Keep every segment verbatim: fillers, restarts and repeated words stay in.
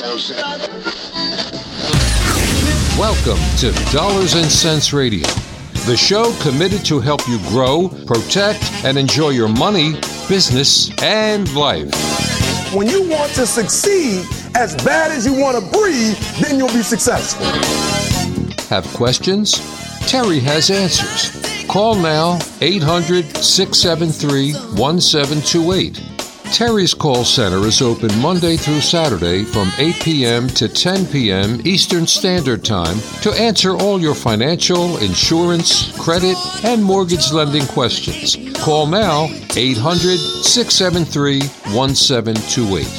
Welcome to Dollars and Cents Radio, the show committed to help you grow, protect, and enjoy your money, business, and life. When you want to succeed as bad as you want to breathe, then you'll be successful. Have questions? Terry has answers. Call now, eight hundred, six seven three, one seven two eight. Terry's call center is open Monday through Saturday from eight p.m. to ten p.m. Eastern Standard Time to answer all your financial, insurance, credit, and mortgage lending questions. Call now, eight hundred, six seven three, one seven two eight.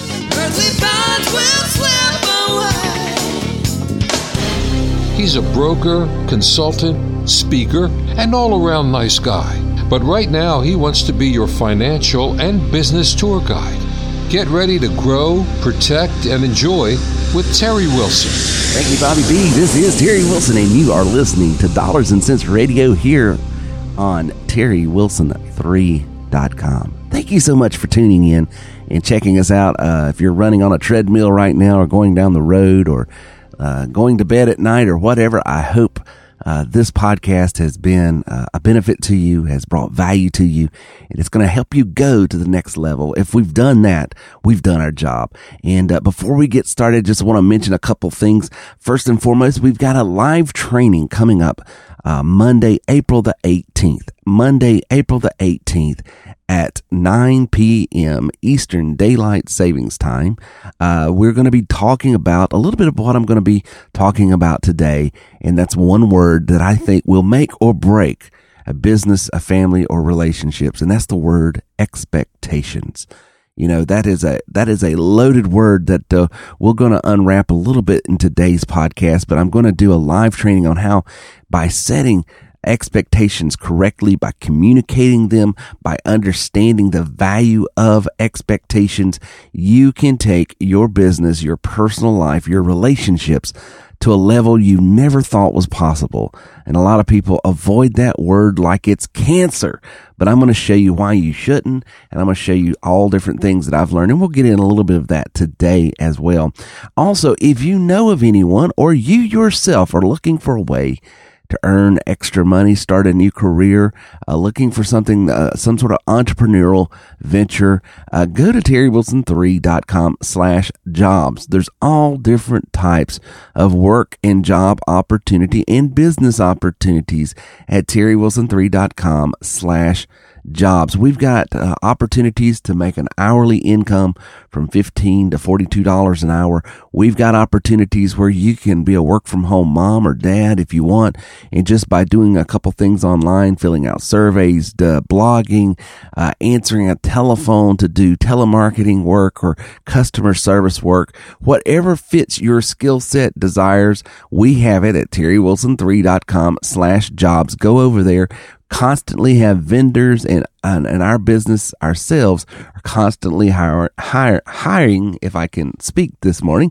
He's a broker, consultant, speaker, and all-around nice guy. But right now, he wants to be your financial and business tour guide. Get ready to grow, protect, and enjoy with Terry Wilson. Thank you, Bobby B. This is Terry Wilson, and you are listening to Dollars and Cents Radio here on Terry Wilson three dot com. Thank you so much for tuning in and checking us out. Uh, if you're running on a treadmill right now or going down the road or uh, going to bed at night or whatever, I hope Uh, this podcast has been uh, a benefit to you, has brought value to you, and it's going to help you go to the next level. If we've done that, we've done our job. And uh, before we get started, just want to mention a couple things. First and foremost, we've got a live training coming up uh, Monday, April the eighteenth. Monday, April the eighteenth at nine p.m. Eastern Daylight Savings Time. Uh, we're going to be talking about a little bit of what I'm going to be talking about today, and that's one word that I think will make or break a business, a family, or relationships, and that's the word expectations. You know, that is a that is a loaded word that uh, we're going to unwrap a little bit in today's podcast, but I'm going to do a live training on how, by setting expectations correctly, by communicating them, by understanding the value of expectations, you can take your business, your personal life, your relationships to a level you never thought was possible. And a lot of people avoid that word like it's cancer. But I'm going to show you why you shouldn't, and I'm going to show you all different things that I've learned, and we'll get in a little bit of that today as well. Also, if you know of anyone or you yourself are looking for a way to earn extra money, start a new career, uh, looking for something, uh, some sort of entrepreneurial venture, uh, go to Terry Wilson three dot com slash jobs. There's all different types of work and job opportunity and business opportunities at Terry Wilson three dot com slash jobs. We've got uh, opportunities to make an hourly income from fifteen to forty-two dollars an hour. We've got opportunities where you can be a work from home mom or dad if you want, and just by doing a couple things online, filling out surveys, uh, blogging, uh, answering a telephone to do telemarketing work or customer service work, whatever fits your skill set, desires, we have it at Terry Wilson three dot com slash jobs. Go over there. Constantly have vendors, and, and and our business ourselves are constantly hire, hire, hiring, if I can speak this morning,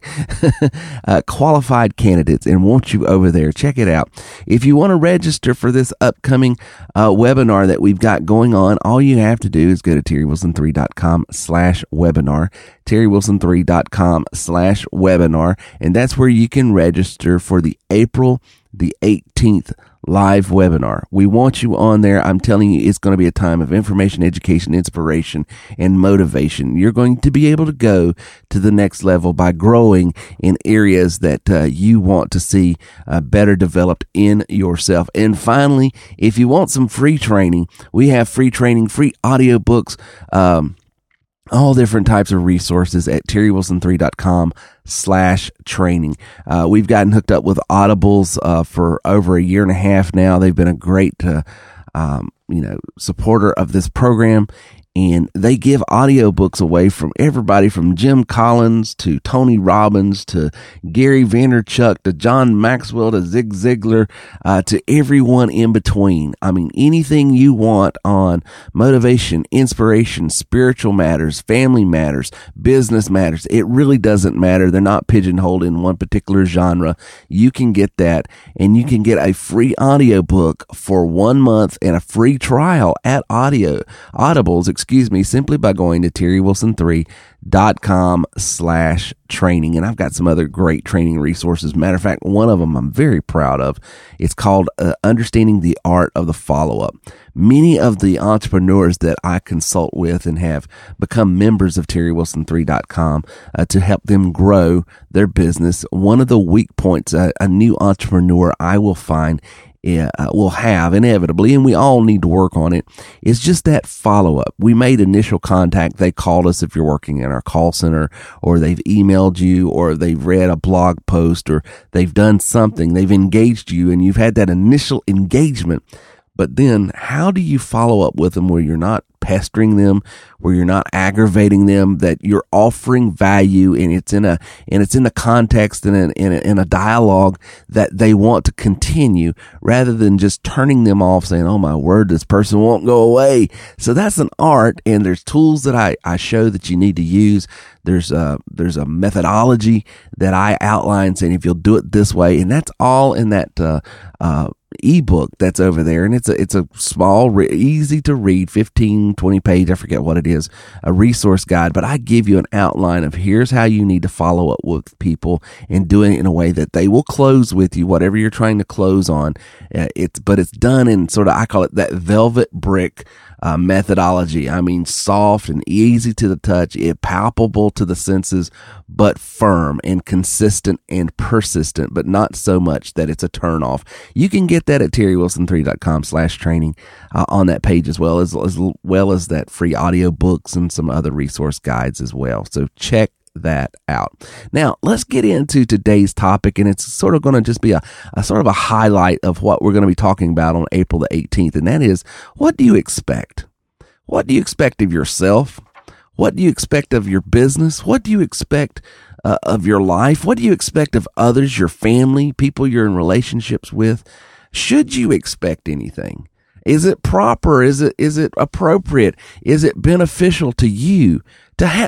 uh, qualified candidates, and want you over there. Check it out. If you want to register for this upcoming uh, webinar that we've got going on, all you have to do is go to Terry Wilson three dot com slash webinar, Terry Wilson three dot com slash webinar, and that's where you can register for the April the eighteenth live webinar. We want you on there. I'm telling you, it's going to be a time of information, education, inspiration, and motivation. You're going to be able to go to the next level by growing in areas that uh, you want to see uh, better developed in yourself. And finally, if you want some free training, we have free training, free audiobooks, um, all different types of resources at Terry Wilson three dot com slash training. Uh, we've gotten hooked up with Audibles uh, for over a year and a half now. They've been a great, uh, um, you know, supporter of this program. And they give audiobooks away from everybody from Jim Collins to Tony Robbins to Gary Vaynerchuk to John Maxwell to Zig Ziglar, uh, to everyone in between. I mean, anything you want on motivation, inspiration, spiritual matters, family matters, business matters. It really doesn't matter. They're not pigeonholed in one particular genre. You can get that, and you can get a free audiobook for one month and a free trial at audio, Audibles, excuse me, simply by going to terry wilson three dot com slash training. And I've got some other great training resources. Matter of fact, one of them I'm very proud of. It's called uh, Understanding the Art of the Follow-Up. Many of the entrepreneurs that I consult with and have become members of terry wilson three dot com uh, to help them grow their business. One of the weak points uh, a new entrepreneur I will find Uh, will have inevitably, and we all need to work on it, is just that follow-up. We made initial contact. They called us if you're working in our call center, or they've emailed you, or they've read a blog post, or they've done something. They've engaged you, and you've had that initial engagement. But then how do you follow up with them where you're not pestering them, where you're not aggravating them, that you're offering value, and it's in a and it's in the context and in, in, a, in a dialogue that they want to continue, rather than just turning them off saying, oh my word, this person won't go away. So that's an art, and there's tools that I, I show that you need to use. There's a, there's a methodology that I outline saying if you'll do it this way, and that's all in that uh, uh, ebook that's over there. And it's a, it's a small, re- easy to read, fifteen, twenty page, I forget what it is, a resource guide, but I give you an outline of here's how you need to follow up with people and doing it in a way that they will close with you, whatever you're trying to close on. Uh, it's, but it's done in sort of, I call it that velvet brick Uh, methodology. I mean, soft and easy to the touch, it palpable to the senses, but firm and consistent and persistent, but not so much that it's a turnoff. You can get that at terry wilson three dot com slash training uh, on that page, as well as, as well as that free audio books and some other resource guides as well. So check that out. Now let's get into today's topic, and it's sort of going to just be a, a sort of a highlight of what we're going to be talking about on April the eighteenth, and that is, what do you expect? What do you expect of yourself? What do you expect of your business? What do you expect uh, of your life? What do you expect of others, your family, people you're in relationships with? Should you expect anything? Is it proper? Is it is it appropriate? Is it beneficial to you to have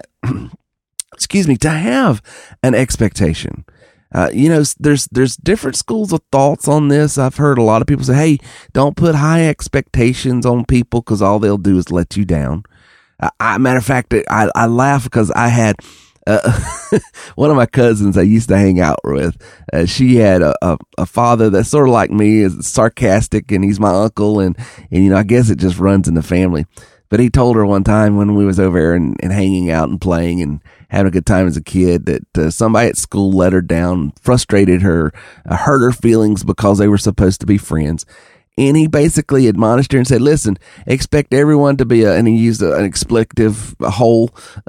excuse me, to have an expectation? Uh, you know, there's, there's different schools of thoughts on this. I've heard a lot of people say, hey, don't put high expectations on people because all they'll do is let you down. Uh, I, matter of fact, I, I laugh because I had, uh, one of my cousins I used to hang out with, uh, she had a, a, a father that's sort of like me, is sarcastic, and he's my uncle. And, and, you know, I guess it just runs in the family. But he told her one time when we was over there and, and hanging out and playing and having a good time as a kid that uh, somebody at school let her down, frustrated her, uh, hurt her feelings because they were supposed to be friends. And he basically admonished her and said, listen, expect everyone to be a, and he used a, an expletive hole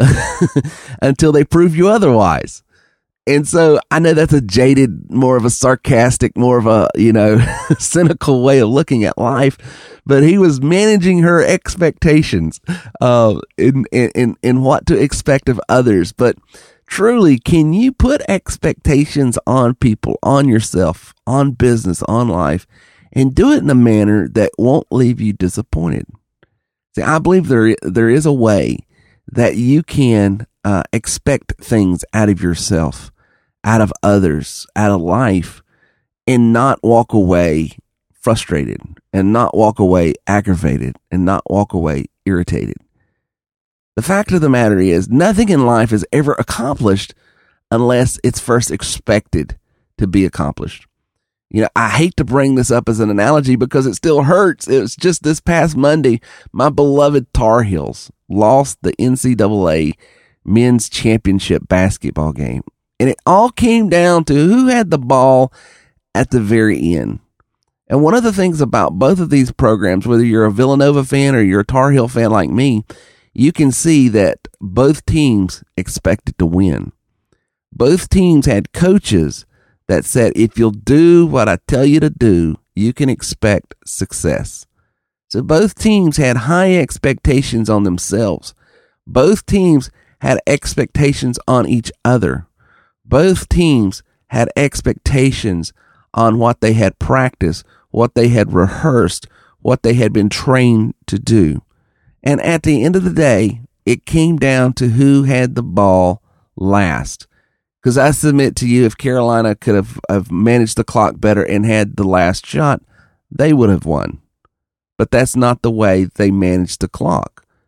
until they prove you otherwise. And so I know that's a jaded, more of a sarcastic, more of a, you know, cynical way of looking at life. But he was managing her expectations uh, in, in, in what to expect of others. But truly, can you put expectations on people, on yourself, on business, on life, and do it in a manner that won't leave you disappointed? See, I believe there there is a way that you can uh, expect things out of yourself, out of others, out of life, and not walk away frustrated, and not walk away aggravated, and not walk away irritated. The fact of the matter is, nothing in life is ever accomplished unless it's first expected to be accomplished. You know, I hate to bring this up as an analogy because it still hurts. It was just this past Monday, my beloved Tar Heels lost the N C double A men's championship basketball game. And it all came down to who had the ball at the very end. And one of the things about both of these programs, whether you're a Villanova fan or you're a Tar Heel fan like me, you can see that both teams expected to win. Both teams had coaches that said, if you'll do what I tell you to do, you can expect success. So both teams had high expectations on themselves. Both teams had expectations on each other. Both teams had expectations on what they had practiced, what they had rehearsed, what they had been trained to do. And at the end of the day, it came down to who had the ball last. Because I submit to you, if Carolina could have, have managed the clock better and had the last shot, they would have won. But that's not the way they managed the clock.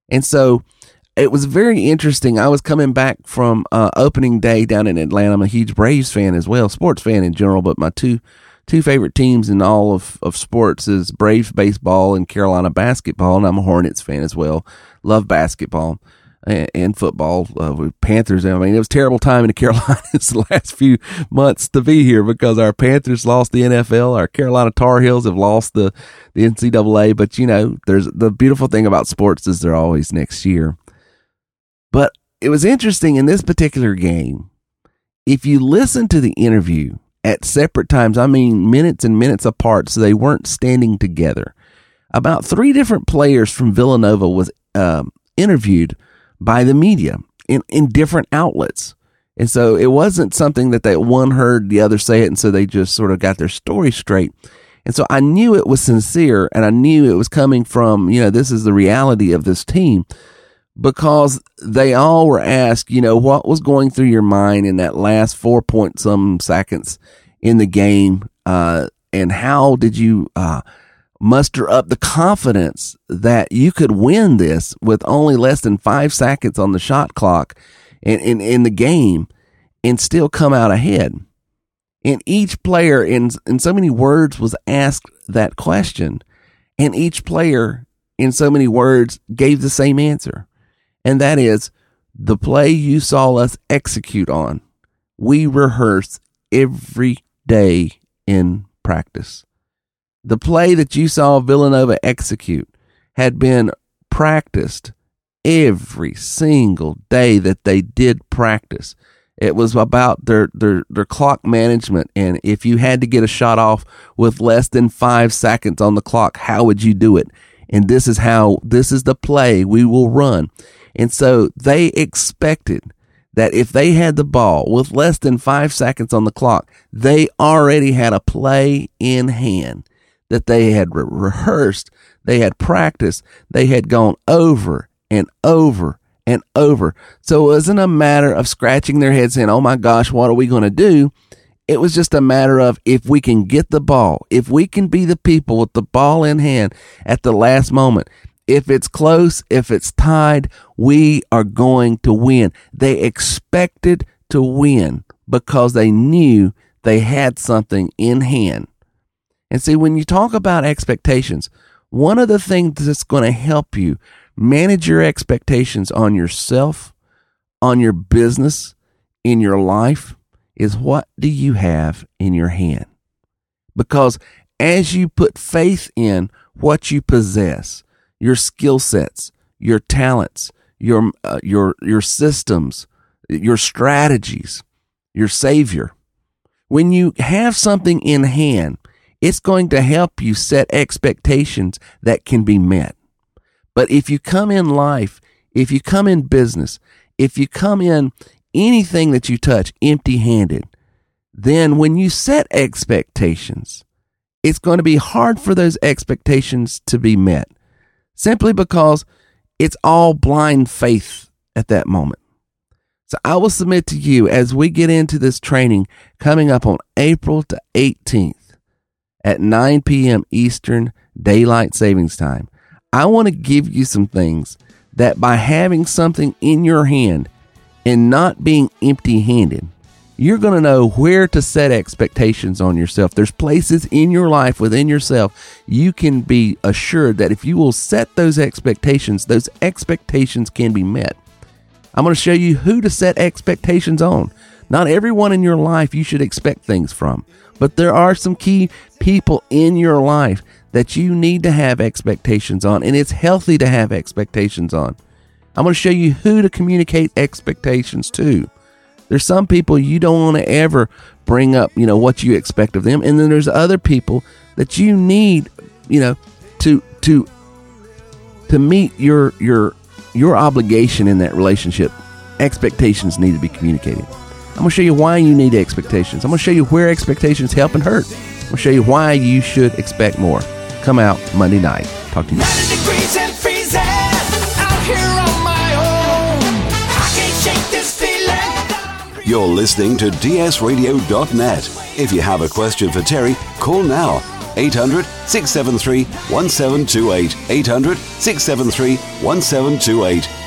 And so it was very interesting. I was coming back from uh, opening day down in Atlanta. I'm a huge Braves fan as well, sports fan in general, but my two two favorite teams in all of, of sports is Braves baseball and Carolina basketball, and I'm a Hornets fan as well. Love basketball and, and football. Uh, with Panthers, I mean, it was a terrible time in the Carolinas the last few months to be here because our Panthers lost the N F L. Our Carolina Tar Heels have lost the, the N C double A. But, you know, there's the beautiful thing about sports is they're always next year. But it was interesting in this particular game. If you listen to the interview at separate times, I mean minutes and minutes apart, so they weren't standing together, about three different players from Villanova was um, interviewed by the media in, in different outlets. And so it wasn't something that they one heard the other say it, and so they just sort of got their story straight. And so I knew it was sincere, and I knew it was coming from, you know, this is the reality of this team, because they all were asked, you know, what was going through your mind in that last four point some seconds in the game, uh, and how did you uh, muster up the confidence that you could win this with only less than five seconds on the shot clock in, in, in the game and still come out ahead? And each player in, in so many words was asked that question, and each player in so many words gave the same answer. And that is, the play you saw us execute on, we rehearse every day in practice. The play that you saw Villanova execute had been practiced every single day that they did practice. It was about their, their, their clock management. And if you had to get a shot off with less than five seconds on the clock, how would you do it? And this is how, this is the play we will run. And so they expected that if they had the ball with less than five seconds on the clock, they already had a play in hand that they had re- rehearsed, they had practiced, they had gone over and over and over. So it wasn't a matter of scratching their heads saying, oh my gosh, what are we going to do? It was just a matter of, if we can get the ball, if we can be the people with the ball in hand at the last moment, if it's close, if it's tied, we are going to win. They expected to win because they knew they had something in hand. And see, when you talk about expectations, one of the things that's going to help you manage your expectations on yourself, on your business, in your life, is what do you have in your hand? Because as you put faith in what you possess, your skill sets, your talents, your uh, your your systems, your strategies, your Savior, when you have something in hand, it's going to help you set expectations that can be met. But if you come in life, if you come in business, if you come in anything that you touch empty-handed, then when you set expectations, it's going to be hard for those expectations to be met, simply because it's all blind faith at that moment. So I will submit to you, as we get into this training coming up on April the eighteenth at nine p.m. Eastern Daylight Savings Time, I want to give you some things that by having something in your hand and not being empty-handed, you're going to know where to set expectations on yourself. There's places in your life, within yourself, you can be assured that if you will set those expectations, those expectations can be met. I'm going to show you who to set expectations on. Not everyone in your life you should expect things from, but there are some key people in your life that you need to have expectations on, and it's healthy to have expectations on. I'm going to show you who to communicate expectations to. There's some people you don't want to ever bring up, you know, what you expect of them. And then there's other people that you need, you know, to to to meet your your your obligation in that relationship. Expectations need to be communicated. I'm going to show you why you need expectations. I'm going to show you where expectations help and hurt. I'm going to show you why you should expect more. Come out Monday night. Talk to you next. ninety degrees and freezing out here on my own. I can't shake this feeling. You're listening to D S radio dot net. If you have a question for Terry, call now eight hundred, six seven three, one seven two eight. eight hundred, six seven three, one seven two eight.